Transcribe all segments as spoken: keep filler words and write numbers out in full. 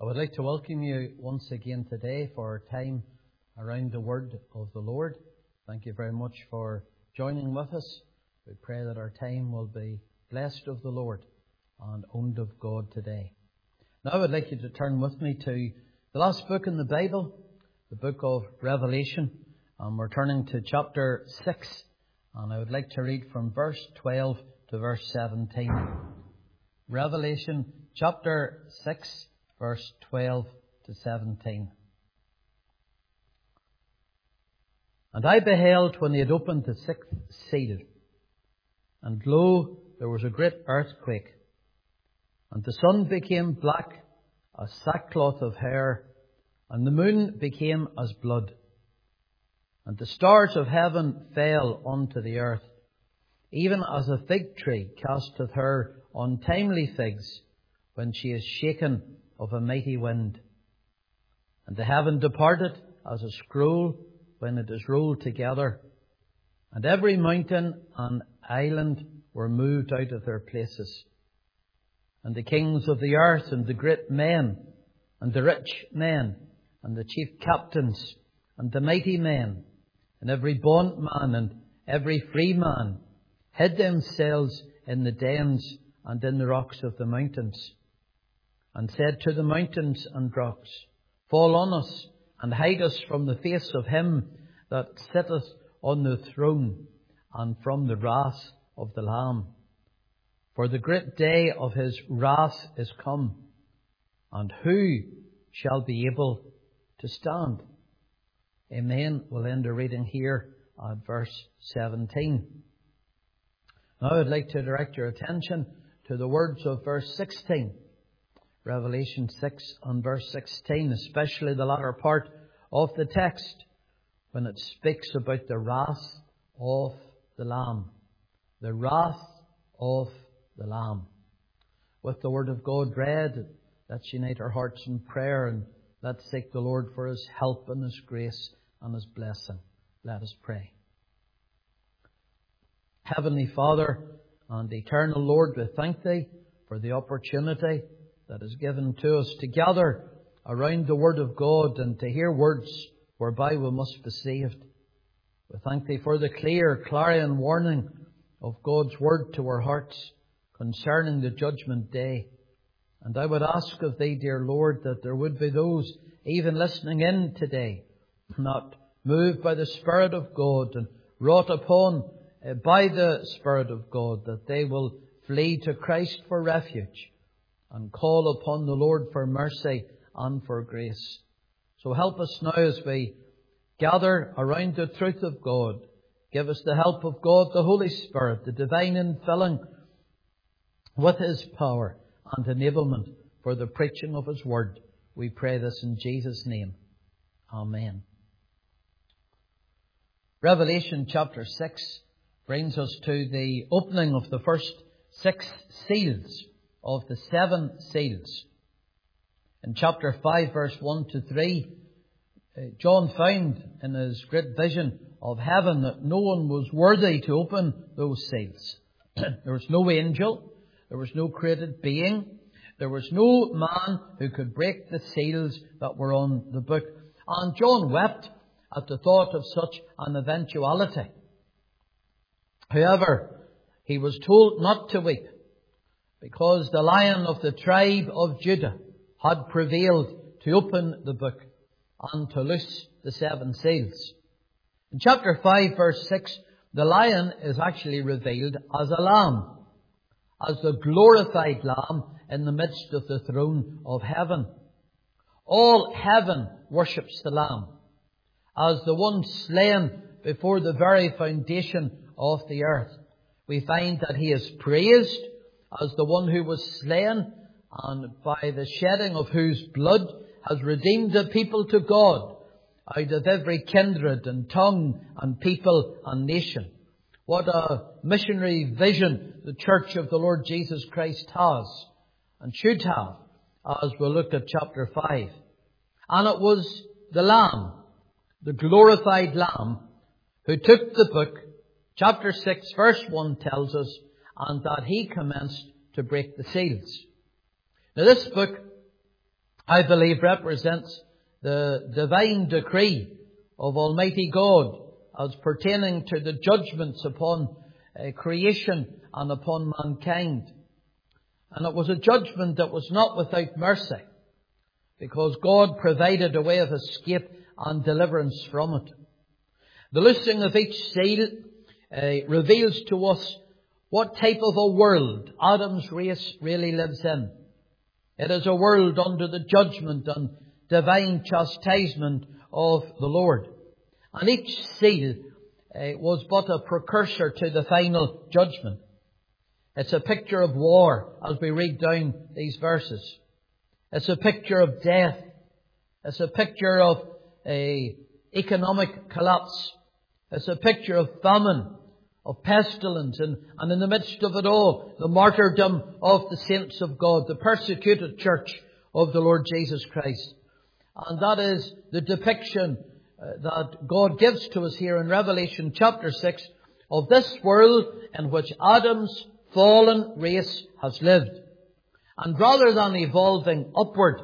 would like to welcome you once again today for our time around the Word of the Lord. Thank you very much for joining with us. We pray that our time will be blessed of the Lord and owned of God today. Now I would like you to turn with me to the last book in the Bible, the book of Revelation. And we're turning to chapter six. And I would like to read from verse twelve to verse seventeen. Revelation chapter six, verse twelve to seventeen. And I beheld when he had opened the sixth seal, and lo, there was a great earthquake, and the sun became black as sackcloth of hair, and the moon became as blood, and the stars of heaven fell unto the earth, even as a fig tree casteth her untimely figs when she is shaken of a mighty wind. And the heaven departed as a scroll when it is rolled together, and every mountain and island were moved out of their places. And the kings of the earth, and the great men, and the rich men, and the chief captains, and the mighty men, and every bondman and every free man, hid themselves in the dens and in the rocks of the mountains, and said to the mountains and rocks, Fall on us, and hide us from the face of him that sitteth on the throne, and from the wrath of the Lamb. For the great day of his wrath is come, and who shall be able to stand? Amen. We'll end the reading here at verse seventeen. Now I'd like to direct your attention to the words of verse sixteen. Revelation six and verse sixteen, especially the latter part of the text, when it speaks about the wrath of the Lamb. The wrath of the Lamb. With the Word of God read, let's unite our hearts in prayer and let's seek the Lord for His help and His grace and His blessing. Let us pray. Heavenly Father and Eternal Lord, we thank Thee for the opportunity that is given to us to gather around the Word of God and to hear words whereby we must be saved. We thank Thee for the clear, clarion warning of God's Word to our hearts concerning the judgment day. And I would ask of Thee, dear Lord, that there would be those even listening in today, not moved by the Spirit of God and wrought upon uh, by the Spirit of God, that they will flee to Christ for refuge and call upon the Lord for mercy and for grace. So help us now as we gather around the truth of God. Give us the help of God, the Holy Spirit, the divine infilling with His power and enablement for the preaching of His Word. We pray this in Jesus' name. Amen. Revelation chapter six brings us to the opening of the first six seals of the seven seals. In chapter five, verse one to three, John found in his great vision of heaven that no one was worthy to open those seals. There was no angel, there was no created being, there was no man who could break the seals that were on the book. And John wept at the thought of such an eventuality. However, he was told not to weep, because the Lion of the tribe of Judah had prevailed to open the book and to loose the seven seals. In chapter five, verse six, the Lion is actually revealed as a lamb, as the glorified Lamb in the midst of the throne of heaven. All heaven worships the Lamb as the one slain before the very foundation of the earth. We find that He is praised as the one who was slain, and by the shedding of whose blood has redeemed the people to God out of every kindred and tongue and people and nation. What a missionary vision the Church of the Lord Jesus Christ has and should have as we look at chapter five. And it was the Lamb, the glorified Lamb, who took the book. Chapter six, verse one tells us, and that He commenced to break the seals. Now this book I believe represents the divine decree of Almighty God as pertaining to the judgments upon uh, creation and upon mankind. And it was a judgment that was not without mercy, because God provided a way of escape and deliverance from it. The loosing of each seal uh, reveals to us what type of a world Adam's race really lives in. It is a world under the judgment and divine chastisement of the Lord. And each seal uh, was but a precursor to the final judgment. It's a picture of war as we read down these verses. It's a picture of death. It's a picture of a economic collapse. It's a picture of famine, of pestilence, and, and in the midst of it all, the martyrdom of the saints of God, the persecuted church of the Lord Jesus Christ. And that is the depiction uh, that God gives to us here in Revelation chapter six of this world in which Adam's fallen race has lived. And rather than evolving upward,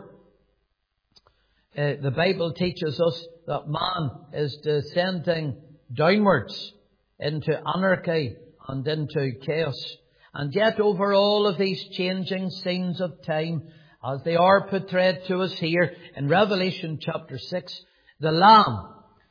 uh, the Bible teaches us that man is descending downwards into anarchy and into chaos. And yet over all of these changing scenes of time, as they are portrayed to us here in Revelation chapter six, the Lamb,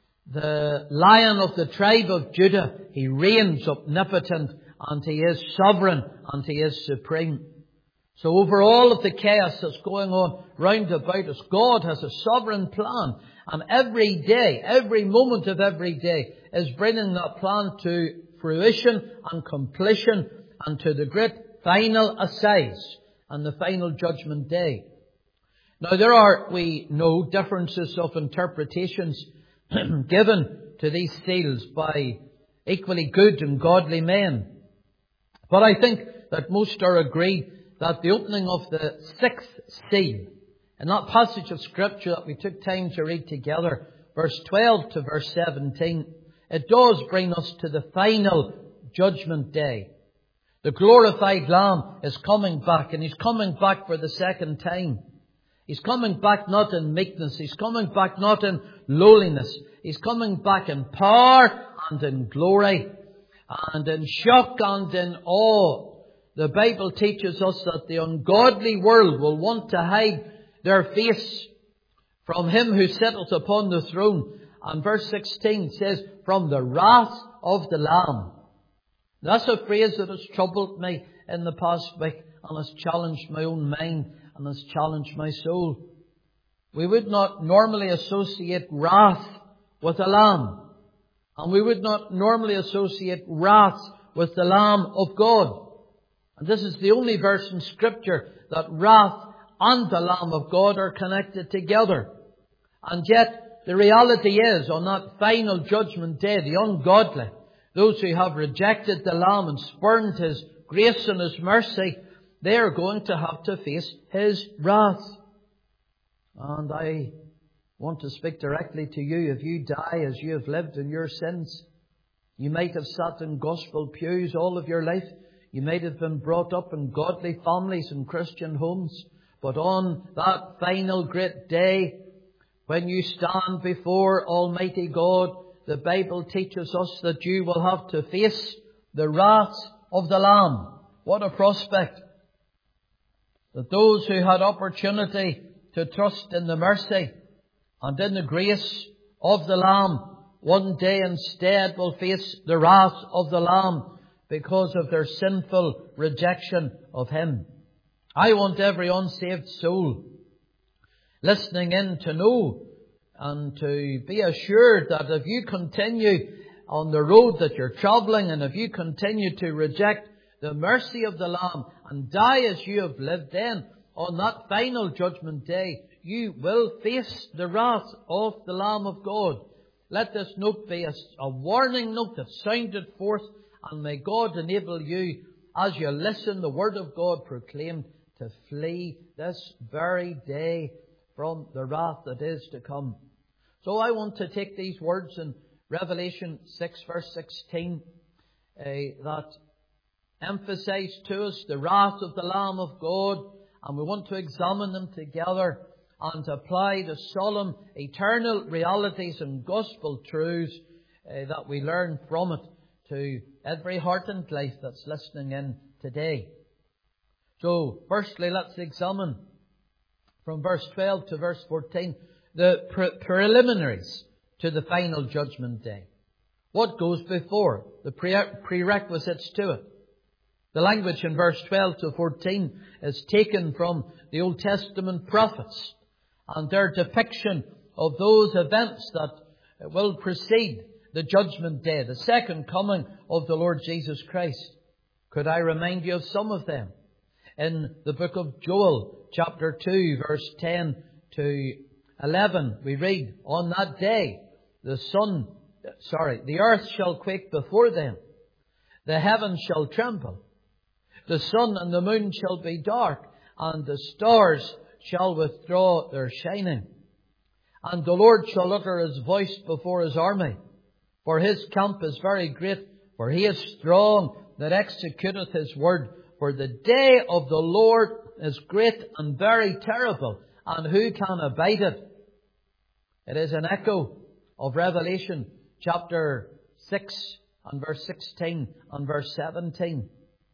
the Lion of the tribe of Judah, He reigns omnipotent, and He is sovereign, and He is supreme. So over all of the chaos that's going on round about us, God has a sovereign plan. And every day, every moment of every day is bringing that plan to fruition and completion and to the great final assize and the final judgment day. Now there are, we know, differences of interpretations given to these seals by equally good and godly men. But I think that most are agreed that the opening of the sixth seal, in that passage of Scripture that we took time to read together, verse twelve to verse seventeen, it does bring us to the final judgment day. The glorified Lamb is coming back, and He's coming back for the second time. He's coming back not in meekness. He's coming back not in lowliness. He's coming back in power and in glory and in shock and in awe. The Bible teaches us that the ungodly world will want to hide their face from Him who sitteth upon the throne. And verse sixteen says, from the wrath of the Lamb. That's a phrase that has troubled me in the past week and has challenged my own mind and has challenged my soul. We would not normally associate wrath with a lamb. And we would not normally associate wrath with the Lamb of God. And this is the only verse in Scripture that wrath and the Lamb of God are connected together. And yet, the reality is, on that final judgment day, the ungodly, those who have rejected the Lamb and spurned His grace and His mercy, they are going to have to face His wrath. And I want to speak directly to you. If you die as you have lived in your sins, you might have sat in gospel pews all of your life. You might have been brought up in godly families and Christian homes. But on that final great day, when you stand before Almighty God, the Bible teaches us that you will have to face the wrath of the Lamb. What a prospect! That those who had opportunity to trust in the mercy and in the grace of the Lamb, one day instead will face the wrath of the Lamb because of their sinful rejection of Him. I want every unsaved soul listening in to know and to be assured that if you continue on the road that you're travelling, and if you continue to reject the mercy of the Lamb and die as you have lived, then on that final judgment day, you will face the wrath of the Lamb of God. Let this note be a, a warning note that sounded forth, and may God enable you, as you listen the Word of God proclaimed, to flee this very day from the wrath that is to come. So I want to take these words in Revelation six verse sixteen uh, that emphasize to us the wrath of the Lamb of God, and we want to examine them together and to apply the solemn eternal realities and gospel truths uh, that we learn from it to every heart and life that's listening in today. So, firstly, let's examine from verse twelve to verse fourteen the pre- preliminaries to the final judgment day. What goes before? The pre- prerequisites to it. The language in verse twelve to fourteen is taken from the Old Testament prophets and their depiction of those events that will precede the judgment day, the second coming of the Lord Jesus Christ. Could I remind you of some of them? In the book of Joel, chapter two, verse ten to eleven, we read, "On that day, the sun, sorry, the earth shall quake before them. The heavens shall tremble. The sun and the moon shall be dark, and the stars shall withdraw their shining. And the Lord shall utter His voice before His army. For His camp is very great, for He is strong that executeth His word. For the day of the Lord is great and very terrible, and who can abide it?" It is an echo of Revelation chapter six and verse sixteen and verse seventeen.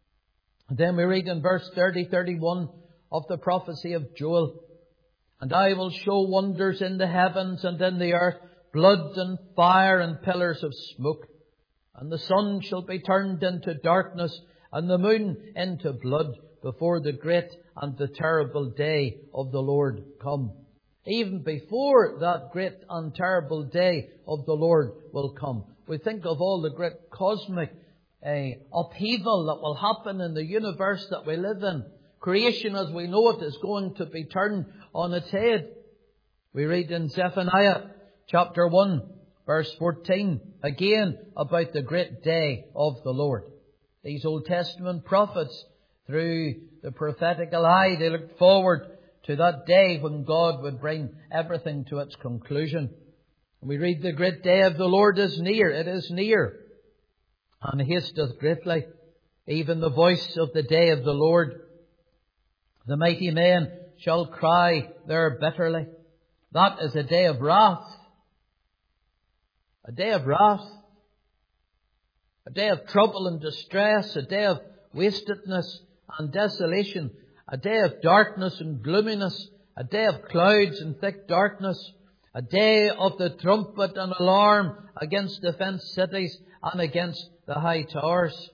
Then we read in verse thirty, thirty-one of the prophecy of Joel, "And I will show wonders in the heavens and in the earth, blood and fire and pillars of smoke. And the sun shall be turned into darkness and the moon into blood before the great and the terrible day of the Lord come." Even before that great and terrible day of the Lord will come. We think of all the great cosmic uh, upheaval that will happen in the universe that we live in. Creation as we know it is going to be turned on its head. We read in Zephaniah chapter one, verse fourteen, again about the great day of the Lord. These Old Testament prophets, through the prophetical eye, they looked forward to that day when God would bring everything to its conclusion. We read, "The great day of the Lord is near." It is near. "And hasteth greatly, even the voice of the day of the Lord. The mighty men shall cry there bitterly." That is a day of wrath. A day of wrath. A day of trouble and distress. A day of wastedness and desolation. A day of darkness and gloominess. A day of clouds and thick darkness. A day of the trumpet and alarm against the fenced cities and against the high towers.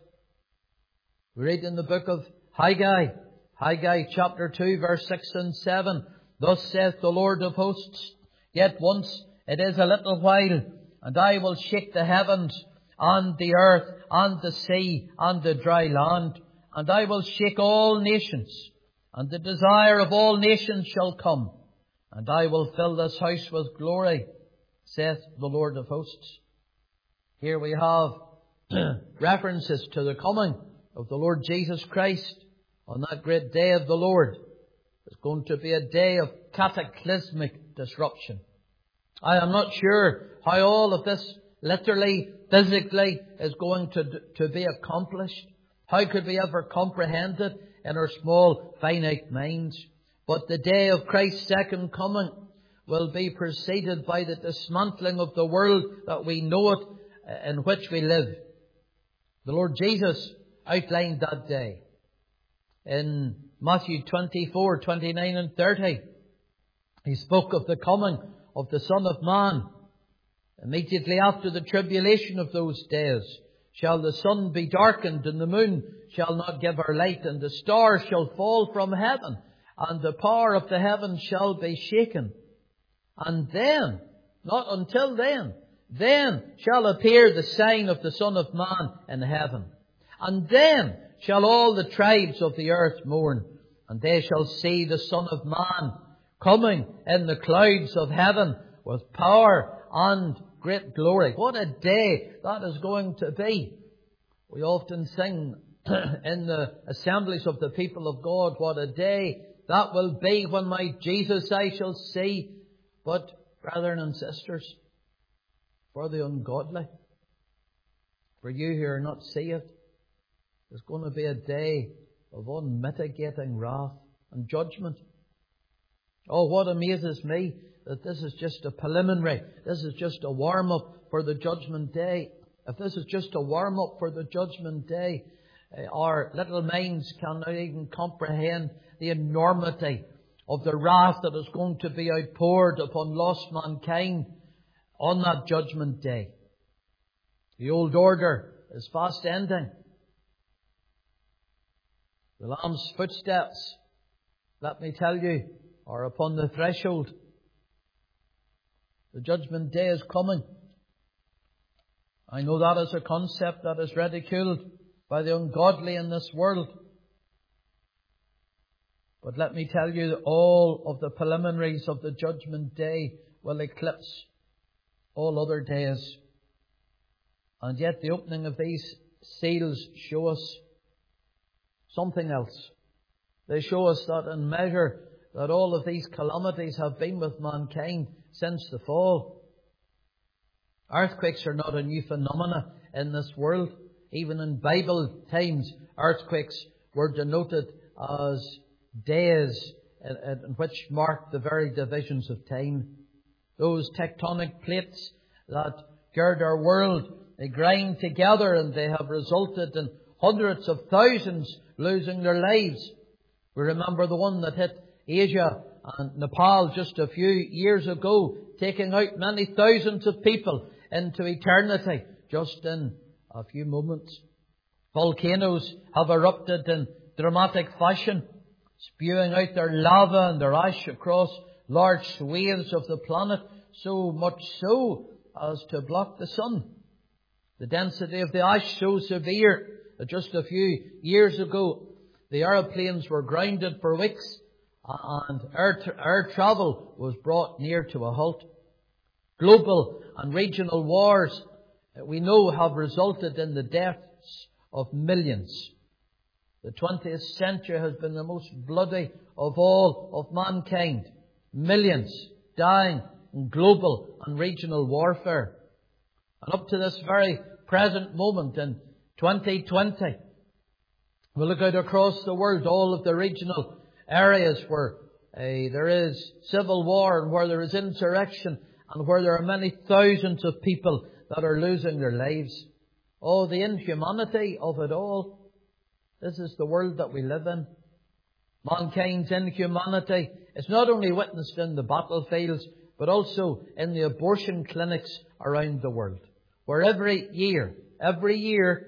We read in the book of Haggai, Haggai chapter two, verse six and seven, "Thus saith the Lord of hosts, yet once it is a little while, and I will shake the heavens and the earth and the sea and the dry land, and I will shake all nations, and the desire of all nations shall come, and I will fill this house with glory, saith the Lord of hosts." Here we have references to the coming of the Lord Jesus Christ on that great day of the Lord. It's going to be a day of cataclysmic disruption. I am not sure how all of this literally, physically is going to, to be accomplished. How could we ever comprehend it in our small, finite minds? But the day of Christ's second coming will be preceded by the dismantling of the world that we know it, in which we live. The Lord Jesus outlined that day in Matthew twenty-four, twenty-nine and thirty. He spoke of the coming of the Son of Man. Immediately after the tribulation of those days shall the sun be darkened, and the moon shall not give her light, and the stars shall fall from heaven, and the power of the heavens shall be shaken. And then, not until then, then shall appear the sign of the Son of Man in heaven. And then shall all the tribes of the earth mourn, and they shall see the Son of Man coming in the clouds of heaven with power and great glory. What a day that is going to be. We often sing in the assemblies of the people of God, what a day that will be when my Jesus I shall see. But, brethren and sisters, for the ungodly, for you who are not saved, there's going to be a day of unmitigating wrath and judgment. Oh, what amazes me, that this is just a preliminary. This is just a warm-up for the judgment day. If this is just a warm-up for the judgment day, our little minds cannot even comprehend the enormity of the wrath that is going to be outpoured upon lost mankind on that judgment day. The old order is fast ending. The Lamb's footsteps, let me tell you, are upon the threshold. The judgment day is coming. I know that is a concept that is ridiculed by the ungodly in this world. But let me tell you that all of the preliminaries of the judgment day will eclipse all other days. And yet the opening of these seals show us something else. They show us that in measure that all of these calamities have been with mankind since the fall. Earthquakes are not a new phenomena in this world. Even in Bible times, earthquakes were denoted as days in, in which marked the very divisions of time. Those tectonic plates that gird our world, they grind together and they have resulted in hundreds of thousands losing their lives. We remember the one that hit Asia and Nepal just a few years ago, taking out many thousands of people into eternity just in a few moments. Volcanoes have erupted in dramatic fashion, spewing out their lava and their ash across large swathes of the planet, so much so as to block the sun. The density of the ash so severe that just a few years ago the aeroplanes were grounded for weeks and air, tra- air travel was brought near to a halt. Global and regional wars, we know, have resulted in the deaths of millions. The twentieth century has been the most bloody of all of mankind. Millions dying in global and regional warfare. And up to this very present moment in twenty twenty, we look out across the world, all of the regional areas where uh, there is civil war and where there is insurrection and where there are many thousands of people that are losing their lives. Oh, the inhumanity of it all. This is the world that we live in. Mankind's inhumanity is not only witnessed in the battlefields, but also in the abortion clinics around the world, where every year, every year,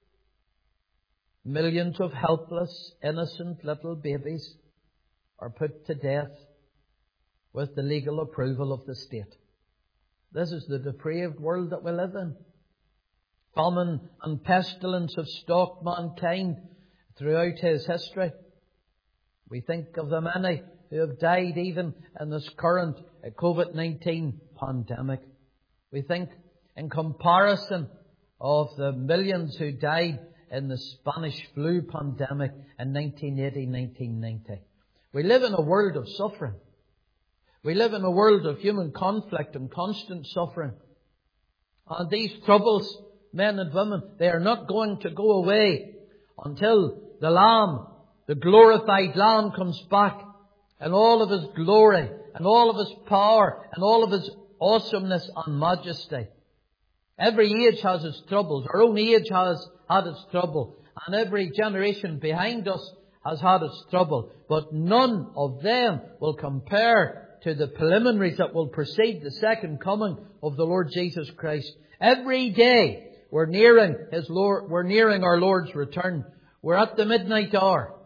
millions of helpless, innocent little babies are put to death with the legal approval of the state. This is the depraved world that we live in. Famine and pestilence have stalked mankind throughout his history. We think of the many who have died even in this current COVID nineteen pandemic. We think in comparison of the millions who died in the Spanish flu pandemic in nineteen eighty, nineteen ninety. We live in a world of suffering. We live in a world of human conflict and constant suffering. And these troubles, men and women, they are not going to go away until the Lamb, the glorified Lamb, comes back in all of His glory and all of His power and all of His awesomeness and majesty. Every age has its troubles. Our own age has had its trouble. And every generation behind us has had its trouble. But none of them will compare to the preliminaries that will precede the second coming of the Lord Jesus Christ. Every day we're nearing His Lord, we're nearing our Lord's return. We're at the midnight hour.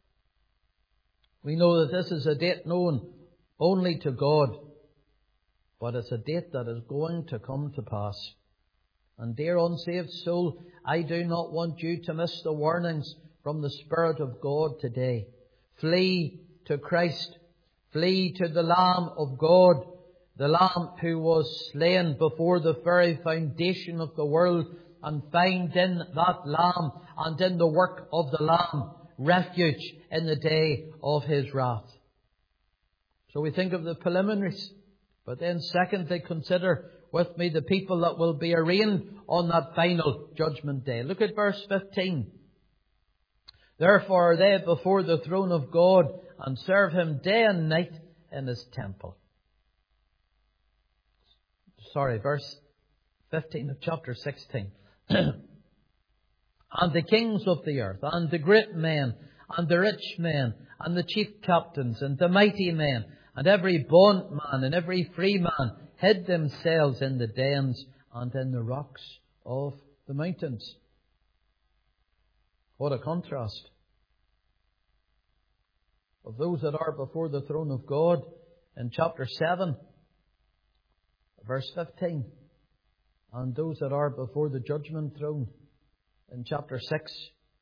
We know that this is a date known only to God. But it's a date that is going to come to pass. And dear unsaved soul, I do not want you to miss the warnings from the Spirit of God today. Flee to Christ. Flee to the Lamb of God, the Lamb who was slain before the very foundation of the world, and find in that Lamb and in the work of the Lamb refuge in the day of His wrath. So we think of the preliminaries, but then secondly, consider with me the people that will be arraigned on that final judgment day. Look at verse fifteen. Therefore are they before the throne of God, and serve Him day and night in His temple. Sorry, verse fifteen of chapter sixteen. And the kings of the earth, and the great men, and the rich men, and the chief captains, and the mighty men, and every bondman and every free man hid themselves in the dens and in the rocks of the mountains. What a contrast of those that are before the throne of God in chapter seven, verse fifteen, and those that are before the judgment throne in chapter six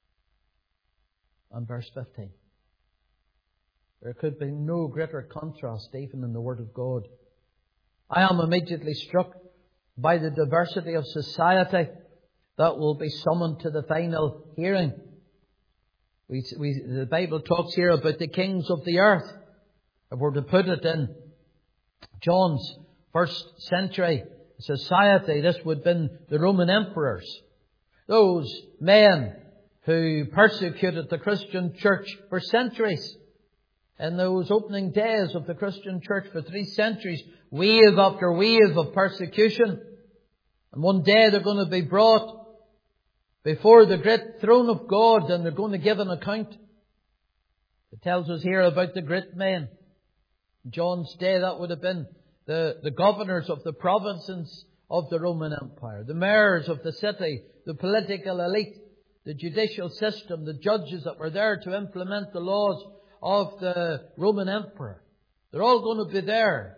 and verse fifteen. There could be no greater contrast even in the Word of God. I am immediately struck by the diversity of society that will be summoned to the final hearing. We, we, the Bible talks here about the kings of the earth. If we're to put it in John's first century society, this would have been the Roman emperors. Those men who persecuted the Christian church for centuries. In those opening days of the Christian church for three centuries, wave after wave of persecution. And one day they're going to be brought before the great throne of God and they're going to give an account. It tells us here about the great men. In John's day, that would have been the, the governors of the provinces of the Roman Empire, the mayors of the city, the political elite, the judicial system, the judges that were there to implement the laws of the Roman Emperor. They're all going to be there.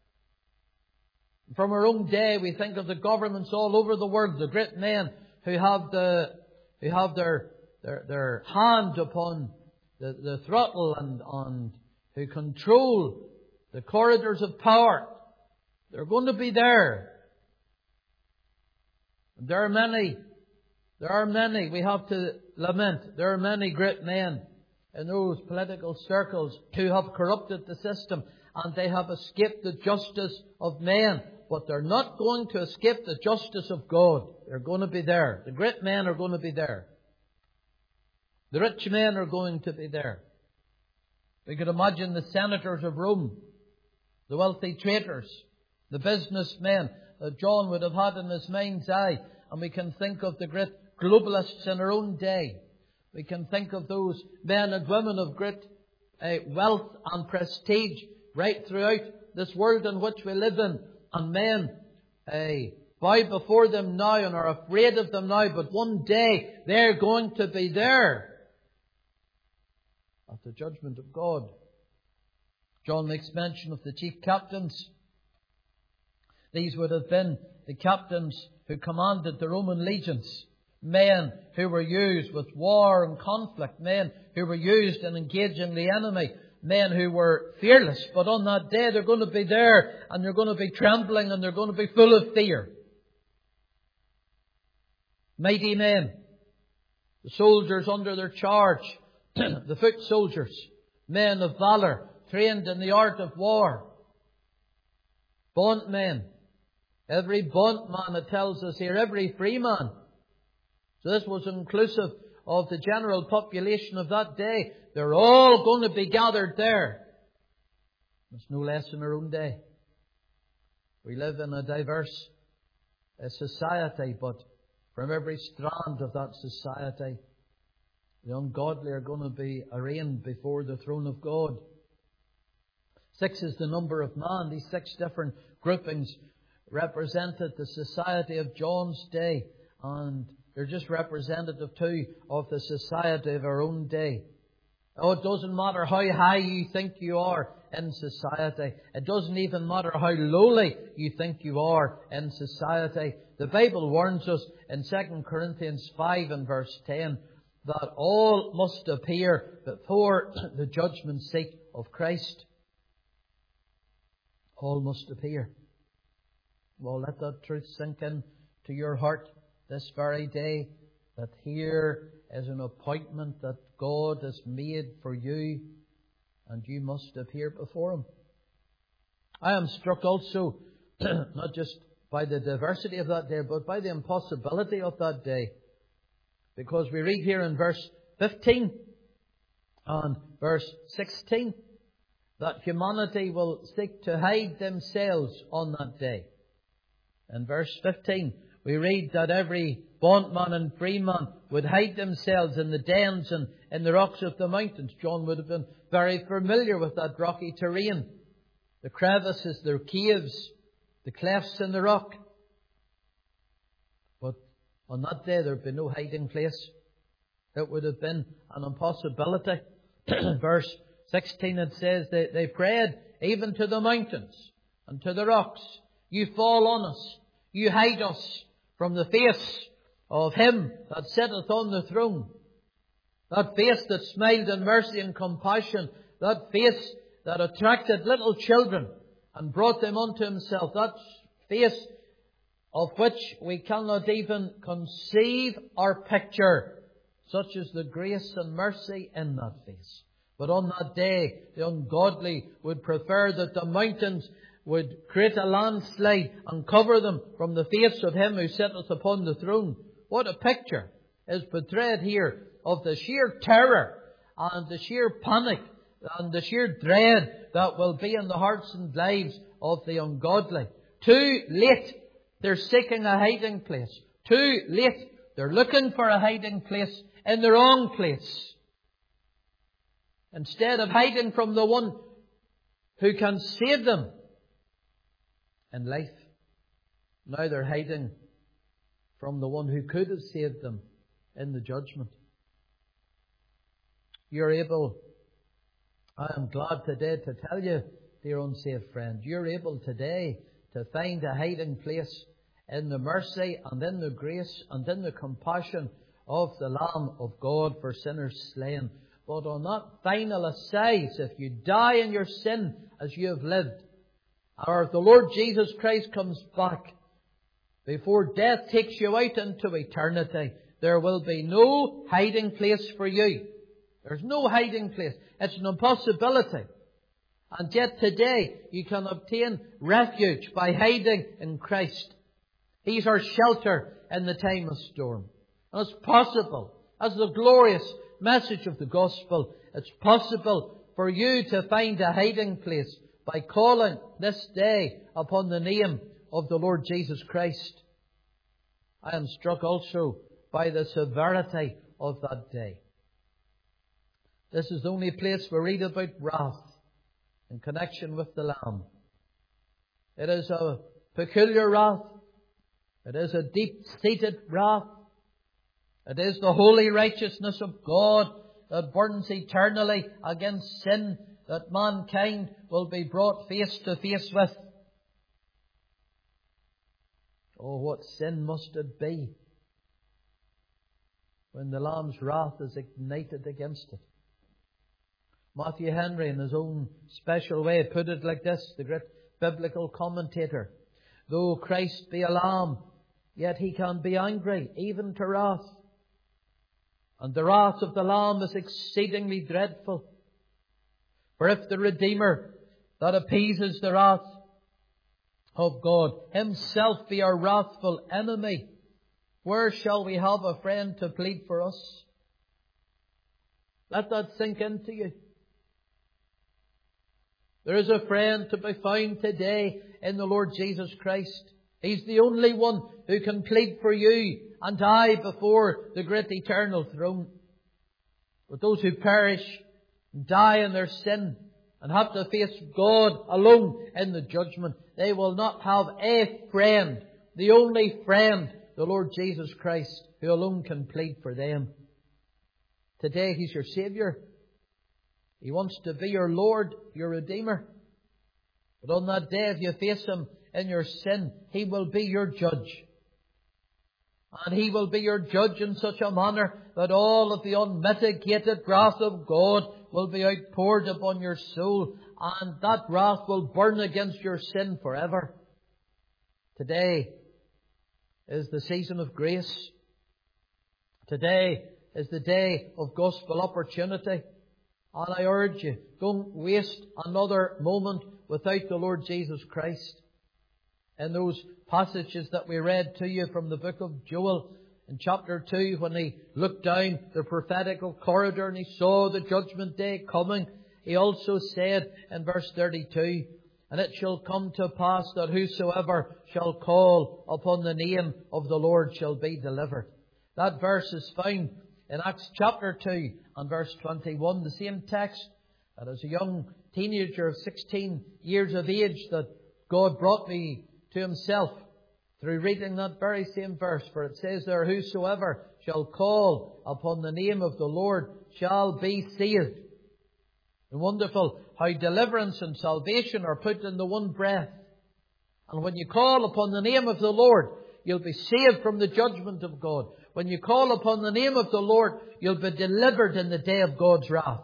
From our own day, we think of the governments all over the world, the great men who have the who have their their, their hand upon the, the throttle and, and who control the corridors of power. They're going to be there. And there are many, there are many, we have to lament, there are many great men in those political circles who have corrupted the system and they have escaped the justice of men. But they're not going to escape the justice of God. They're going to be there. The great men are going to be there. The rich men are going to be there. We could imagine the senators of Rome, the wealthy traders, the businessmen that John would have had in his mind's eye. And we can think of the great globalists in our own day. We can think of those men and women of great uh, wealth and prestige right throughout this world in which we live in. And men uh, bow before them now and are afraid of them now. But one day they're going to be there at the judgment of God. John makes mention of the chief captains. These would have been the captains who commanded the Roman legions. Men who were used with war and conflict. Men who were used in engaging the enemy. Men who were fearless. But on that day they're going to be there and they're going to be trembling and they're going to be full of fear. Mighty men. The soldiers under their charge. The foot soldiers. Men of valour. Trained in the art of war. Bondmen. Every bondman, it tells us here. Every free man. So this was inclusive of the general population of that day. They're all going to be gathered there. It's no less in our own day. We live in a diverse uh, society, but from every strand of that society, the ungodly are going to be arraigned before the throne of God. Six is the number of man. These six different groupings represented the society of John's day, and they're just representative too of the society of our own day. Oh, it doesn't matter how high you think you are in society. It doesn't even matter how lowly you think you are in society. The Bible warns us in Second Corinthians five and verse ten that all must appear before the judgment seat of Christ. All must appear. Well, let that truth sink in to your heart this very day, that here is an appointment that God has made for you, and you must appear before Him. I am struck also, not just by the diversity of that day, but by the impossibility of that day. Because we read here in verse fifteen and verse sixteen that humanity will seek to hide themselves on that day. In verse fifteen, we read that every bondman and freeman would hide themselves in the dens and in the rocks of the mountains. John would have been very familiar with that rocky terrain. The crevices, the caves, the clefts in the rock. But on that day there would be no hiding place. It would have been an impossibility. Verse sixteen, it says they, they prayed even to the mountains and to the rocks. You fall on us. You hide us from the face of Him that sitteth on the throne. That face that smiled in mercy and compassion. That face that attracted little children and brought them unto Himself. That face of which we cannot even conceive or picture. Such is the grace and mercy in that face. But on that day, the ungodly would prefer that the mountains would create a landslide and cover them from the face of Him who sitteth upon the throne. What a picture is portrayed here of the sheer terror and the sheer panic and the sheer dread that will be in the hearts and lives of the ungodly. Too late, they're seeking a hiding place. Too late, they're looking for a hiding place in the wrong place. Instead of hiding from the one who can save them in life, now they're hiding from the one who could have saved them in the judgment. You're able, I am glad today to tell you, dear unsaved friend, you're able today to find a hiding place in the mercy and in the grace and in the compassion of the Lamb of God for sinners slain. But on that final assize, if you die in your sin as you have lived, or if the Lord Jesus Christ comes back before death takes you out into eternity, there will be no hiding place for you. There's no hiding place. It's an impossibility. And yet today you can obtain refuge by hiding in Christ. He's our shelter in the time of storm. And it's possible, as the glorious message of the gospel, it's possible for you to find a hiding place by calling this day upon the name of the Lord Jesus Christ. I am struck also by the severity of that day. This is the only place we read about wrath in connection with the Lamb. It is a peculiar wrath. It is a deep-seated wrath. It is the holy righteousness of God that burns eternally against sin that mankind will be brought face to face with. Oh, what sin must it be when the Lamb's wrath is ignited against it. Matthew Henry, in his own special way, put it like this, the great biblical commentator. Though Christ be a lamb, yet He can be angry, even to wrath. And the wrath of the Lamb is exceedingly dreadful. For if the Redeemer that appeases the wrath of God Himself be our wrathful enemy, where shall we have a friend to plead for us? Let that sink into you. There is a friend to be found today in the Lord Jesus Christ. He's the only one who can plead for you and I before the great eternal throne. But those who perish and die in their sin and have to face God alone in the judgment, they will not have a friend, the only friend, the Lord Jesus Christ, who alone can plead for them. Today He's your Saviour. He wants to be your Lord, your Redeemer. But on that day, if you face Him in your sin, He will be your judge. And He will be your judge in such a manner that all of the unmitigated wrath of God will be outpoured upon your soul, and that wrath will burn against your sin forever. Today is the season of grace. Today is the day of gospel opportunity. And I urge you, don't waste another moment without the Lord Jesus Christ. In those passages that we read to you from the book of Joel in chapter two, when he looked down the prophetical corridor and he saw the judgment day coming, He also said in verse thirty-two, and it shall come to pass that whosoever shall call upon the name of the Lord shall be delivered. That verse is found in Acts chapter two and verse twenty-one, the same text that as a young teenager of sixteen years of age that God brought me to Himself through reading that very same verse. For it says there, whosoever shall call upon the name of the Lord shall be saved. And wonderful how deliverance and salvation are put in the one breath. And when you call upon the name of the Lord, you'll be saved from the judgment of God. When you call upon the name of the Lord, you'll be delivered in the day of God's wrath.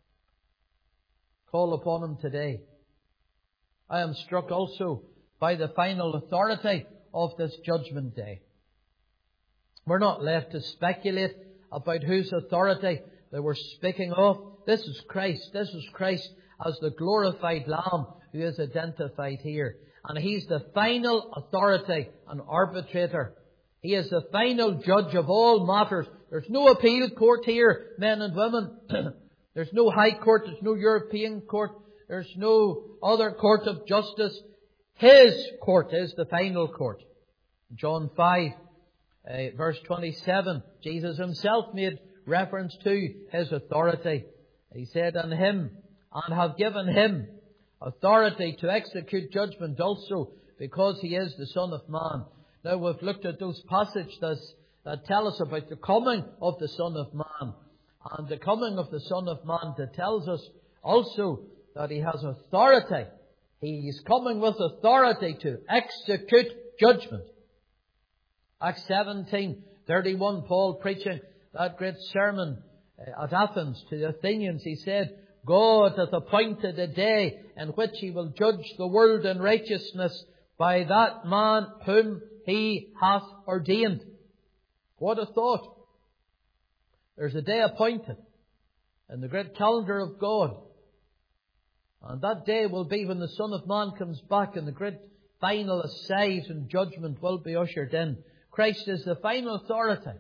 Call upon Him today. I am struck also by the final authority of this judgment day. We're not left to speculate about whose authority they were speaking of. This is Christ. This is Christ as the glorified Lamb who is identified here. And He's the final authority and arbitrator. He is the final judge of all matters. There's no appeal court here, men and women. There's no high court. There's no European court. There's no other court of justice. His court is the final court. John five, uh, verse twenty-seven, Jesus Himself made reference to His authority. He said, "On Him, and have given Him authority to execute judgment also, because He is the Son of Man." Now we've looked at those passages that, that tell us about the coming of the Son of Man. And the coming of the Son of Man that tells us also that He has authority. He is coming with authority to execute judgment. Acts seventeen thirty-one, Paul preaching that great sermon at Athens to the Athenians, he said, "God hath appointed a day in which He will judge the world in righteousness by that man whom He hath ordained." What a thought! There's a day appointed in the great calendar of God. And that day will be when the Son of Man comes back and the great final assize and judgment will be ushered in. Christ is the final authority.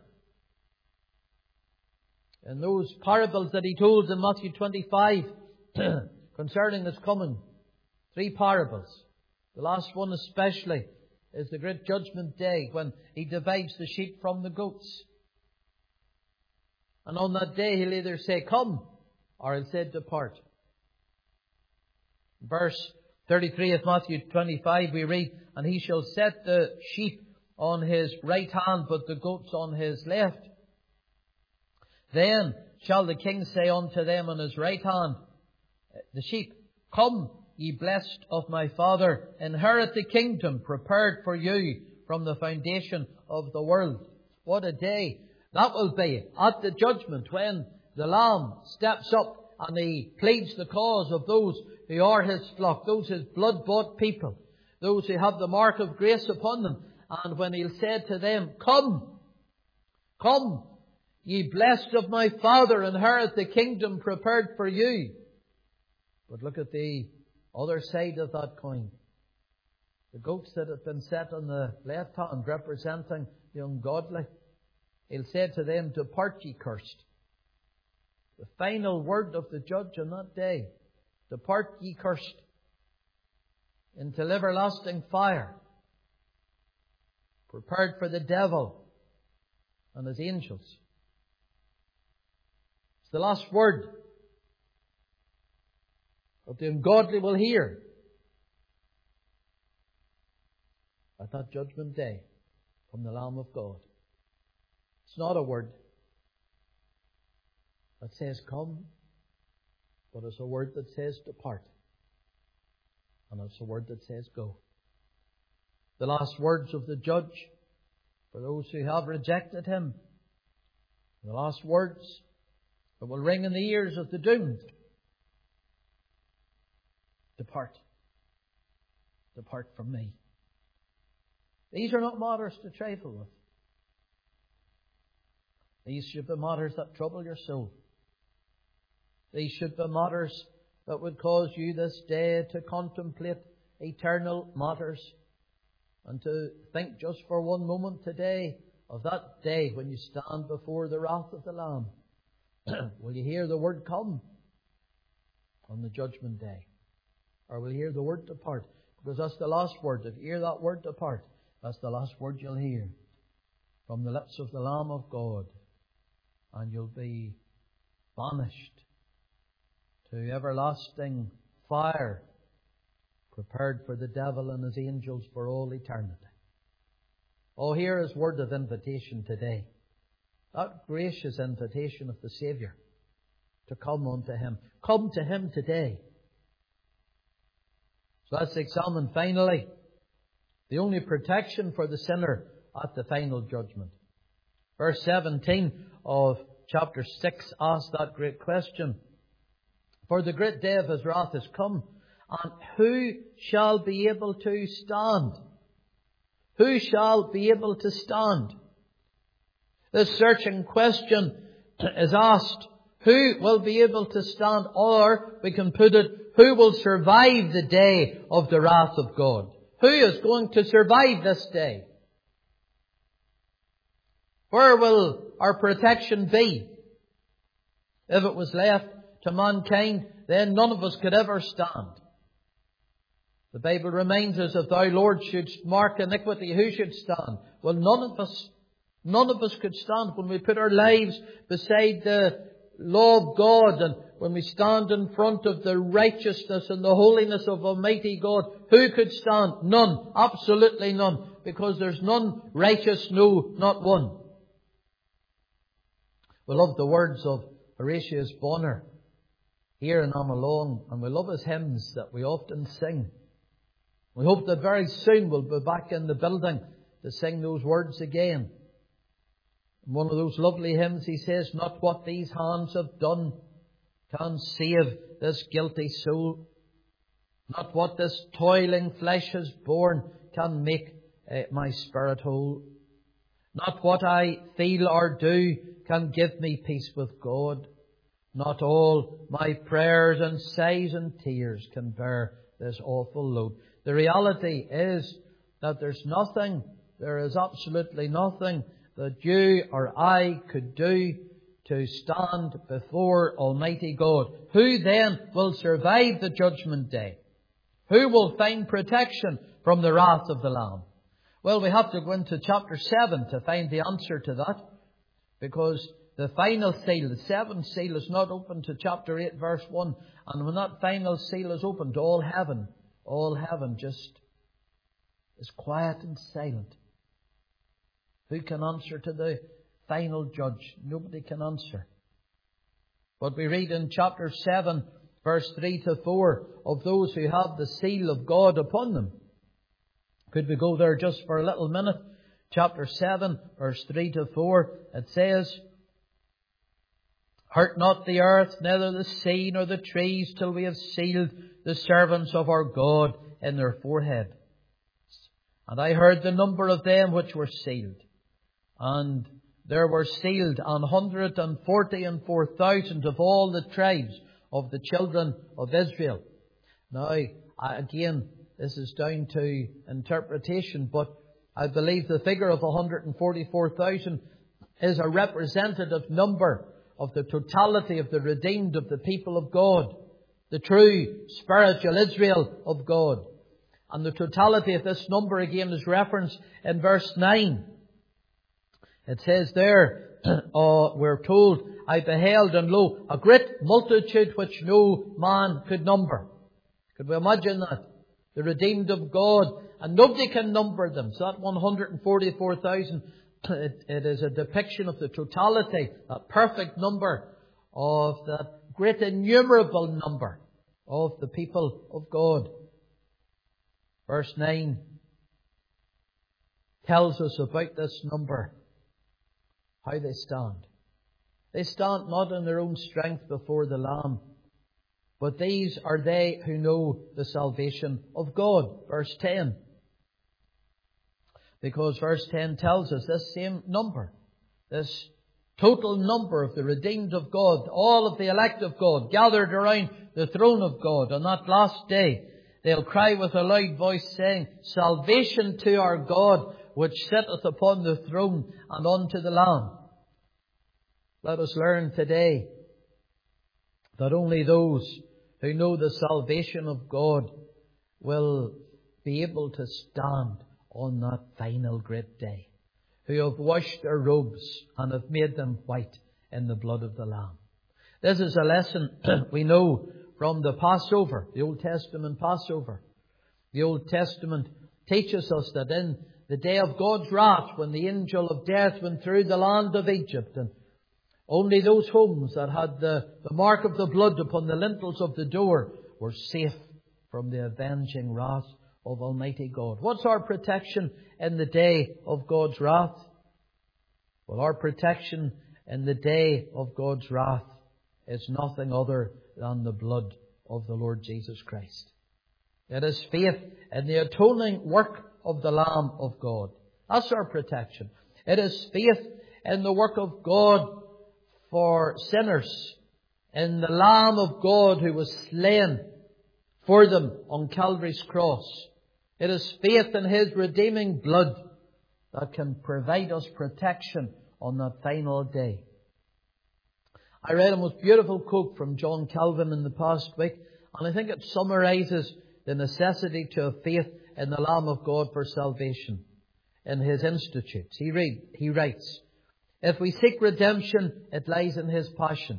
In those parables that He told in Matthew twenty-five concerning His coming, three parables. The last one especially is the great judgment day when He divides the sheep from the goats. And on that day He'll either say, "Come," or He'll say, "Depart." Verse thirty-three of Matthew twenty-five we read, "And He shall set the sheep on His right hand, but the goats on His left. Then shall the King say unto them on His right hand, the sheep, Come, ye blessed of my Father, inherit the kingdom prepared for you from the foundation of the world." What a day that will be at the judgment when the Lamb steps up and He pleads the cause of those who are His flock, those His blood-bought people, those who have the mark of grace upon them. And when He'll say to them, "Come, come, ye blessed of my Father, inherit the kingdom prepared for you." But look at the other side of that coin. The goats that have been set on the left hand, representing the ungodly. He'll say to them, "Depart, ye cursed." The final word of the judge on that day. "Depart, ye cursed," into everlasting fire, prepared for the devil and his angels. It's the last word that the ungodly will hear at that judgment day from the Lamb of God. It's not a word that says "come," but it's a word that says "depart." And it's a word that says "go." The last words of the judge for those who have rejected Him. The last words that will ring in the ears of the doomed. "Depart. Depart from me." These are not matters to trifle with. These should be matters that trouble your soul. These should be matters that would cause you this day to contemplate eternal matters and to think just for one moment today of that day when you stand before the wrath of the Lamb. Will you hear the word "come"? on the judgment day. Or we'll hear the word depart, because that's the last word. If you hear that word depart, that's the last word you'll hear from the lips of the Lamb of God. And you'll be banished to everlasting fire, prepared for the devil and his angels for all eternity. Oh, hear His word of invitation today. That gracious invitation of the Saviour to come unto Him. Come to Him today. So let's examine finally the only protection for the sinner at the final judgment. Verse seventeen of chapter six asks that great question. For the great day of His wrath is come, and who shall be able to stand? Who shall be able to stand? This searching question is asked, who will be able to stand? Or we can put it, who will survive the day of the wrath of God? Who is going to survive this day? Where will our protection be? If it was left to mankind, then none of us could ever stand. The Bible reminds us, if thou, Lord, shouldst mark iniquity, who should stand? Well, none of us, none of us could stand when we put our lives beside the law of God, and when we stand in front of the righteousness and the holiness of Almighty God. Who could stand? None. Absolutely none. Because there's none righteous, no, not one. We love the words of Horatius Bonar here in Amalong, and we love his hymns that we often sing. We hope that very soon we'll be back in the building to sing those words again. In one of those lovely hymns he says, not what these hands have done can save this guilty soul. Not what this toiling flesh has borne can make uh, my spirit whole. Not what I feel or do can give me peace with God. Not all my prayers and sighs and tears can bear this awful load. The reality is that there's nothing, there is absolutely nothing that you or I could do to stand before Almighty God. Who then will survive the judgment day? Who will find protection from the wrath of the Lamb? Well, we have to go into chapter seven to find the answer to that, because the final seal, the seventh seal, is not open to chapter eight, verse one. And when that final seal is opened, all heaven, all heaven just is quiet and silent. Who can answer to the final judge? Nobody can answer. But we read in chapter seven, verse three to four, of those who have the seal of God upon them. Could we go there just for a little minute? Chapter seven, verse three to four, it says, hurt not the earth, neither the sea nor the trees, till we have sealed the servants of our God in their forehead. And I heard the number of them which were sealed. And there were sealed an hundred and forty and four thousand of all the tribes of the children of Israel. Now, again, this is down to interpretation, but I believe the figure of one hundred and forty-four thousand is a representative number of the totality of the redeemed of the people of God, the true spiritual Israel of God. And the totality of this number again is referenced in verse nine. It says there, uh, we're told, I beheld and lo, a great multitude which no man could number. Could we imagine that? The redeemed of God, and nobody can number them. So that one hundred forty-four thousand, it, it is a depiction of the totality, a perfect number of that great innumerable number of the people of God. Verse nine tells us about this number, how they stand. They stand not in their own strength before the Lamb, but these are they who know the salvation of God. Verse ten. Because verse ten tells us this same number, this total number of the redeemed of God, all of the elect of God, gathered around the throne of God on that last day, they'll cry with a loud voice, saying, salvation to our God, which sitteth upon the throne, and unto the Lamb. Let us learn today that only those who know the salvation of God, will be able to stand on that final great day, who have washed their robes and have made them white in the blood of the Lamb. This is a lesson we know from the Passover, the Old Testament Passover. The Old Testament teaches us that in the day of God's wrath, when the angel of death went through the land of Egypt, and only those homes that had the, the mark of the blood upon the lintels of the door were safe from the avenging wrath of Almighty God. What's our protection in the day of God's wrath? Well, our protection in the day of God's wrath is nothing other than the blood of the Lord Jesus Christ. It is faith in the atoning work of the Lamb of God. That's our protection. It is faith in the work of God for sinners, in the Lamb of God who was slain for them on Calvary's cross. It is faith in His redeeming blood that can provide us protection on that final day. I read a most beautiful quote from John Calvin in the past week, and I think it summarizes the necessity to have faith in the Lamb of God for salvation in his Institutes. He, read, he writes, "If we seek redemption, it lies in His passion.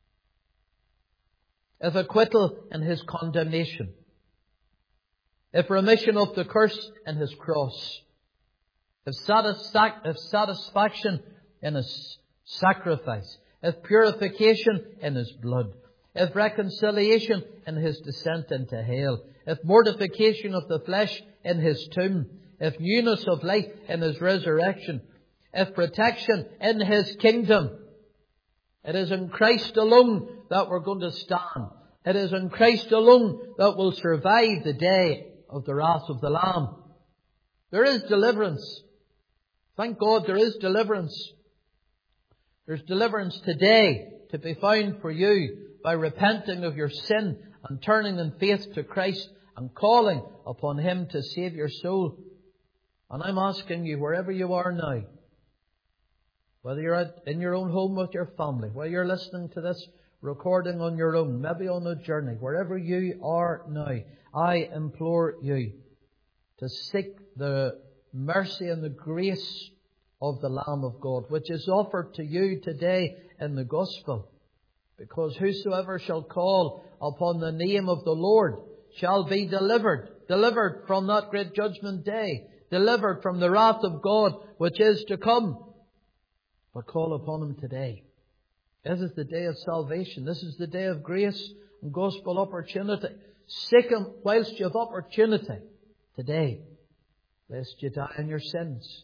If acquittal, in His condemnation. If remission of the curse, in His cross. If, satisfac- if satisfaction, in His sacrifice. If purification, in His blood. If reconciliation, in His descent into hell. If mortification of the flesh, in His tomb. If newness of life, in His resurrection. If protection, in His kingdom. It is in Christ alone that we're going to stand. It is in Christ alone that will survive the day of the wrath of the Lamb. There is deliverance. Thank God there is deliverance. There's deliverance today to be found for you by repenting of your sin and turning in faith to Christ and calling upon Him to save your soul. And I'm asking you, wherever you are now, whether you're at, in your own home with your family, whether you're listening to this recording on your own, maybe on a journey, wherever you are now, I implore you to seek the mercy and the grace of the Lamb of God, which is offered to you today in the Gospel. Because whosoever shall call upon the name of the Lord shall be delivered, delivered from that great judgment day, delivered from the wrath of God which is to come. But call upon Him today. This is the day of salvation. This is the day of grace and gospel opportunity. Seek Him whilst you have opportunity today, lest you die in your sins.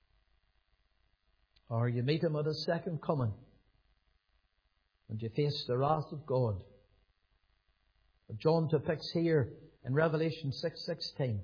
Or you meet Him at His second coming and you face the wrath of God. But John depicts here in Revelation six sixteen.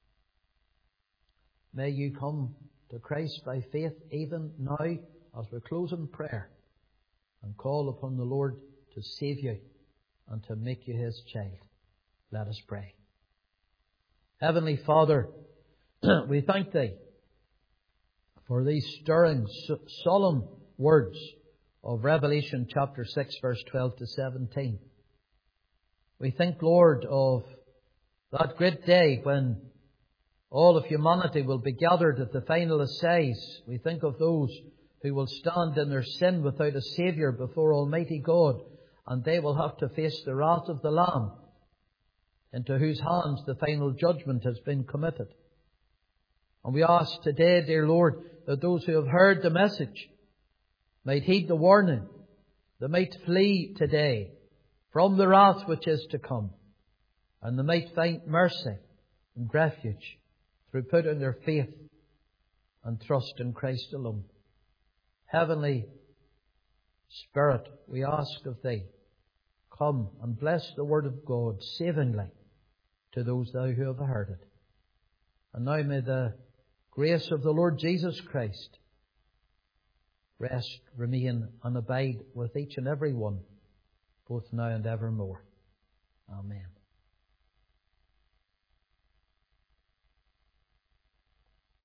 May you come to Christ by faith even now as we close in prayer and call upon the Lord to save you and to make you His child. Let us pray. Heavenly Father, we thank Thee for these stirring, solemn words of Revelation chapter six, verse twelve to seventeen. We think, Lord, of that great day when all of humanity will be gathered at the final assize. We think of those who will stand in their sin without a Saviour before Almighty God, and they will have to face the wrath of the Lamb, into whose hands the final judgment has been committed. And we ask today, dear Lord, that those who have heard the message might heed the warning. They might flee today from the wrath which is to come. And they might find mercy and refuge through putting their faith and trust in Christ alone. Heavenly Spirit, we ask of Thee, come and bless the Word of God savingly to those Thou who have heard it. And now may the grace of the Lord Jesus Christ rest, remain and abide with each and every one, both now and evermore. Amen.